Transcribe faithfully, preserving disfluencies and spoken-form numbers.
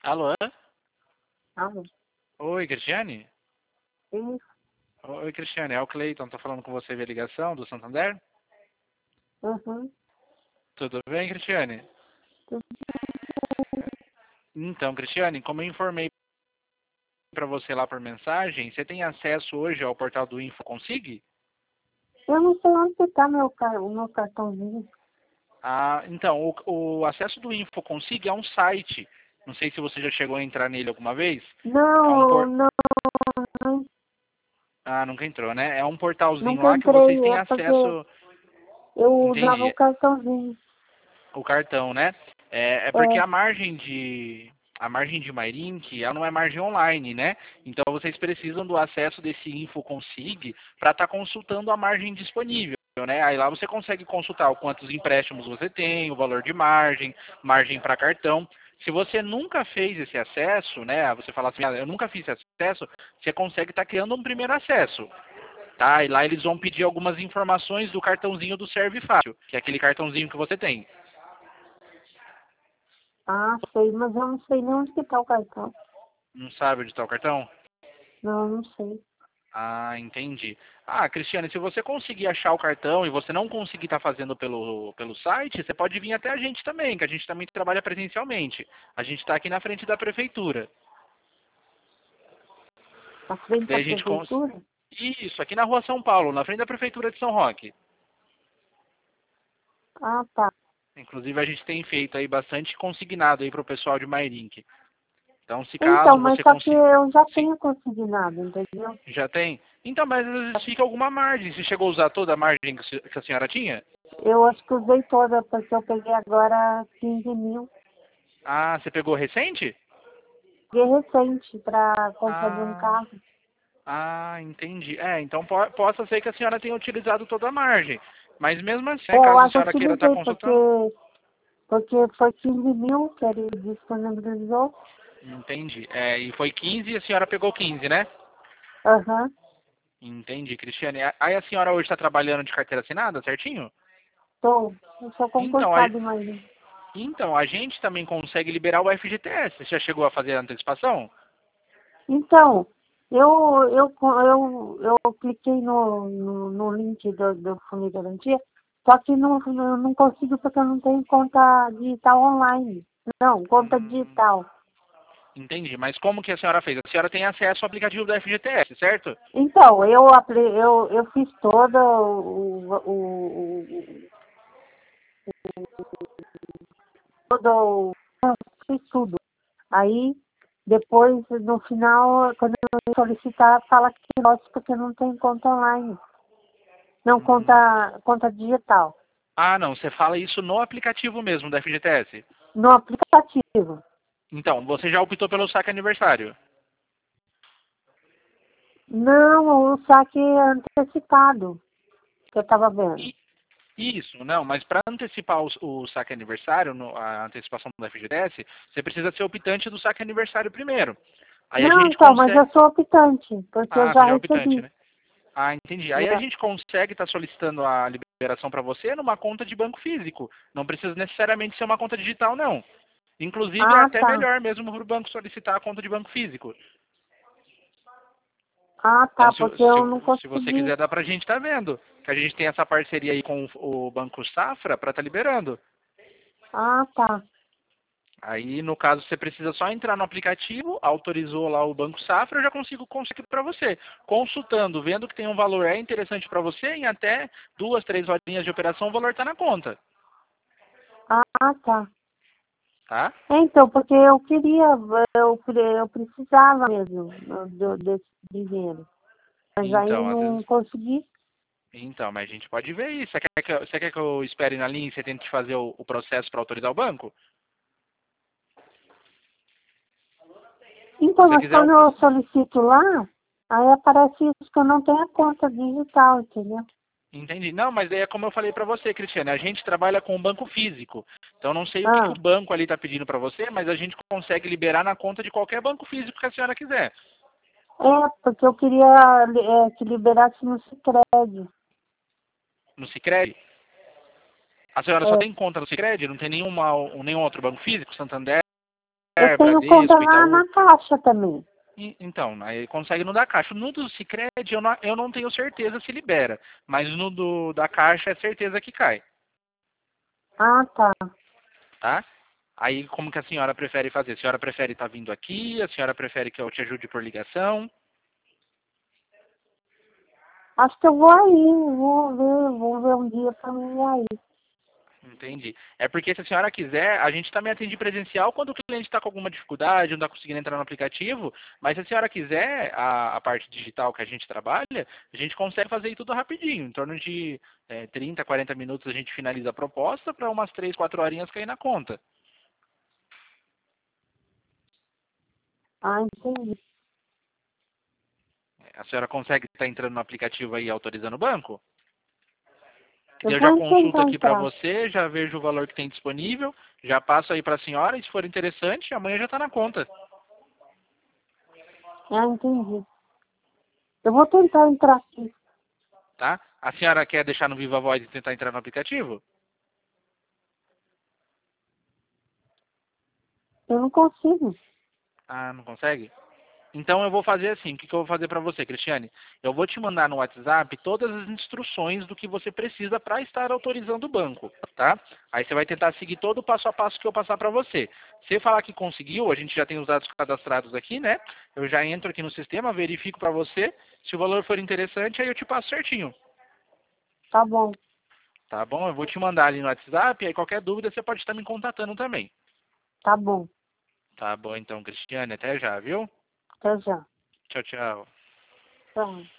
Alô? Alô? Oi, Cristiane? Isso. Oi, Cristiane, é o Cleiton, tô falando com você via ligação do Santander? Uhum. Tudo bem, Cristiane? Tudo. Então, Cristiane, como eu informei para você lá por mensagem, você tem acesso hoje ao portal do InfoConsig? Eu não sei onde está meu, car- o meu cartãozinho. Ah, então, o, o acesso do InfoConsig é um site. Não sei se você já chegou a entrar nele alguma vez. É um Não, por... não, não, Ah, nunca entrou, né? É um portalzinho nunca lá que vocês entrei. têm É porque acesso. eu usava o Entendi. cartãozinho. O cartão, né? É, é porque É. a margem de a margem de Mairink, ela não é margem online, né? Então vocês precisam do acesso desse InfoConsig para estar consultando a margem disponível, né? Aí lá você consegue consultar o quantos empréstimos você tem, o valor de margem, margem para cartão. Se você nunca fez esse acesso, né? Você fala assim, ah, eu nunca fiz esse acesso, você consegue estar criando um primeiro acesso. Tá? E lá eles vão pedir algumas informações do cartãozinho do Serve Fácil, que é aquele cartãozinho que você tem. Ah, sei, mas eu não sei nem onde que está o cartão. Não sabe onde está o cartão? Não, não sei. Ah, entendi. Ah, Cristiane, se você conseguir achar o cartão e você não conseguir estar fazendo pelo, pelo site, você pode vir até a gente também, que a gente também trabalha presencialmente. A gente está aqui na frente da prefeitura. Na frente Daí da a gente cons... prefeitura? Isso, aqui na rua São Paulo, na frente da prefeitura de São Roque. Ah, tá. Inclusive a gente tem feito aí bastante consignado aí para o pessoal de Mairink. Então, se Então, caso mas você só que consiga... eu já Sim, tenho consignado, entendeu? já tem? Então, mas às vezes fica alguma margem. Você chegou a usar toda a margem que que a senhora tinha? Eu acho que usei toda, porque eu peguei agora quinze mil. Ah, você pegou recente? Peguei recente para compra de um Ah, carro. ah, entendi. É, então po possa ser que a senhora tenha utilizado toda a margem. Mas mesmo assim, É, né, eu caso a acho que eu senhora queira estar utilizei, consultando. porque, porque foi quinze mil que ele disponibilizou. Entendi. É, e foi quinze e a senhora pegou quinze, né? Aham. Entendi, Cristiane. A- Aí a senhora hoje está trabalhando de carteira assinada, certinho? Tô. Eu sou Então a, concursado, mas... então, a gente também consegue liberar o F G T S. Você já chegou a fazer a antecipação? Então, eu, eu, eu, eu cliquei no, no, no link do, do Fundo de Garantia, só que não, não, não consigo porque eu não tenho conta digital online. Não, conta Hum, digital. entendi. Mas como que a senhora fez? A senhora tem acesso ao aplicativo do F G T S, certo? Então, eu, apre- eu, eu fiz todo o, o, o, todo, o- fiz tudo. Aí, depois, no final, quando eu solicitar, fala que não, porque não tem conta online. Não, Hum. conta, conta digital. Ah, não. Você fala isso no aplicativo mesmo do F G T S. No aplicativo. Então, você já optou pelo saque aniversário? Não, o saque antecipado, que eu estava vendo. I- Isso, não, mas para antecipar o, o saque aniversário, no- a antecipação do F G T S, você precisa ser optante do saque aniversário primeiro. Aí a Não, gente então, mas consegue. eu sou optante, porque eu Ah, já você já é optante, recebi. né? Ah, entendi. Aí a É. gente consegue estar solicitando a liberação para você numa conta de banco físico. Não precisa necessariamente ser uma conta digital, não. Inclusive é Ah, até tá. melhor mesmo para o banco solicitar a conta de banco físico. Ah, Então, tá, se, porque eu não se, se você consegui. quiser, dá pra gente estar vendo. Que a gente tem essa parceria aí com o o Banco Safra para estar liberando. Ah, tá. Aí, no caso, você precisa só entrar no aplicativo, autorizou lá o Banco Safra, eu já consigo conseguir para você. Consultando, vendo que tem um valor é interessante para você, em até duas, três horinhas de operação, o valor está na conta. Ah, tá. Tá? É, então, porque eu queria, eu, pre- eu precisava mesmo do, desse dinheiro. Mas aí Então, às não vezes. consegui. Então, mas a gente pode ver isso. Você quer que eu, você quer que eu espere na linha e você tente fazer o, o processo para autorizar o banco? Se Então, você mas quiser, quando eu. eu solicito lá, aí aparece isso que eu não tenho a conta digital, entendeu? Entendi. Não, mas daí é como eu falei para você, Cristiane, a gente trabalha com um banco físico. Então não sei o que, que Ah, o banco ali está pedindo para você, mas a gente consegue liberar na conta de qualquer banco físico que a senhora quiser. é, porque eu queria é, que liberasse no Sicredi. No Sicredi? A senhora só É, tem conta no Sicredi? Não tem nenhuma, nenhum outro banco físico? Santander, eu tenho tenho conta Bradesco, lá Itaú. na Caixa também. E- Então, aí consegue no da Caixa. No do Sicredi eu não, eu não tenho certeza se libera, mas no do da Caixa é certeza que cai, Ah, tá. tá? Aí como que a senhora prefere fazer? A senhora prefere estar vindo aqui? A senhora prefere que eu te ajude por ligação? Acho que eu vou aí, vou ver, vou ver um dia pra mim ir aí. Entendi. É porque se a senhora quiser, a gente também atende presencial quando o cliente está com alguma dificuldade, não está conseguindo entrar no aplicativo, mas se a senhora quiser, a, a parte digital que a gente trabalha, a gente consegue fazer tudo rapidinho. Em torno de é, trinta, quarenta minutos a gente finaliza a proposta para umas três, quatro horinhas cair na conta. Ah, entendi. A senhora consegue estar entrando no aplicativo aí e autorizando o banco? Eu Eu já vou consulto tentar aqui para entrar. você, já vejo o valor que tem disponível, já passo aí para a senhora e se for interessante, amanhã já está na conta. Ah, entendi. Eu vou tentar entrar aqui. Tá? A senhora quer deixar no Viva Voz e tentar entrar no aplicativo? Eu não consigo. Ah, não consegue? Então eu vou fazer assim, o que, que eu vou fazer para você, Cristiane? Eu vou te mandar no WhatsApp todas as instruções do que você precisa para estar autorizando o banco, tá? Aí você vai tentar seguir todo o passo a passo que eu passar para você. Se falar que conseguiu, a gente já tem os dados cadastrados aqui, né? Eu já entro aqui no sistema, verifico para você. Se o valor for interessante, aí eu te passo certinho. Tá bom. Tá bom? Eu vou te mandar ali no WhatsApp, aí qualquer dúvida você pode estar me contatando também. Tá bom. Tá bom então, Cristiane, até já, viu? Até já. Tchau, tchau. Tchau.